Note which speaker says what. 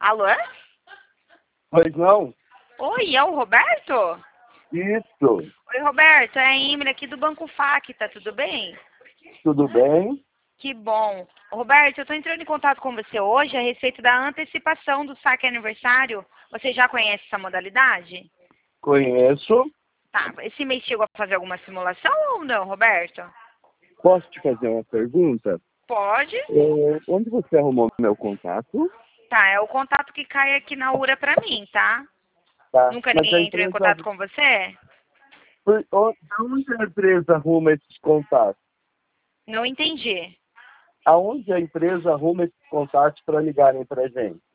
Speaker 1: Alô?
Speaker 2: Pois não?
Speaker 1: Oi, é o Roberto?
Speaker 2: Isso.
Speaker 1: Oi, Roberto, é a Emily aqui do Banco Facta, tudo bem?
Speaker 2: Tudo bem?
Speaker 1: Que bom. Roberto, eu estou entrando em contato com você hoje a respeito da antecipação do saque aniversário. Você já conhece essa modalidade?
Speaker 2: Conheço.
Speaker 1: Tá, esse mês chegou a fazer alguma simulação ou não, Roberto?
Speaker 2: Posso te fazer uma pergunta?
Speaker 1: Pode.
Speaker 2: Onde você arrumou meu contato?
Speaker 1: Tá, é o contato que cai aqui na URA pra mim, tá?
Speaker 2: Tá.
Speaker 1: Nunca
Speaker 2: Mas a
Speaker 1: ninguém entrou em
Speaker 2: empresa...
Speaker 1: contato com você?
Speaker 2: Aonde a empresa arruma esses contatos?
Speaker 1: Não entendi.
Speaker 2: Aonde a empresa arruma esses contatos para ligarem para gente?